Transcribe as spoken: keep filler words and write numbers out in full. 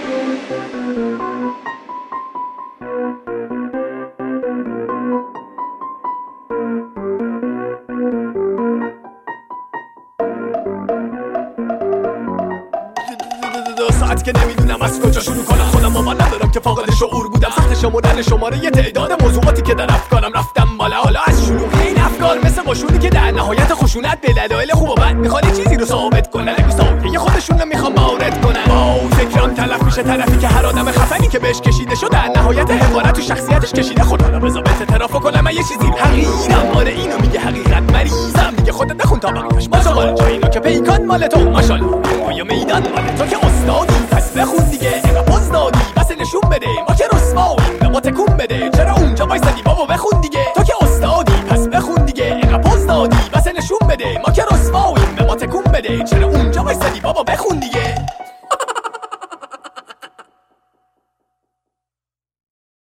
ساعت که نمیدونم از کجا شروع کنم، خودم باور ندارم که فاقد شعور بودم. سخت شمردن شماره یه تعداد موضوعاتی که در افکارم رفتم بالا. حالا از شلوغی این افکار مثل قشونی که در نهایت خشونت به دلایل خوب و بد میخوان یه چیزی رو ثابت کنن، یه خودشون رو میخوان وارد کنن. با فکرم تلف میشه طرفی که هر آدم خفنی که بهش کشیده شد در نهایت حقارت تو شخصیتش کشیده. خدا رو بذار بهت اعتراف کنم من یه چیزی رو حقیرم. آره اینو میگه حقیقت، مریضم میگه خودت نخون تا بقیه‌اش ماشاءالله. جا اینو که پیکان مال تو ماشاءالله، یا میدان مال تو که استادی، پس بخون دیگه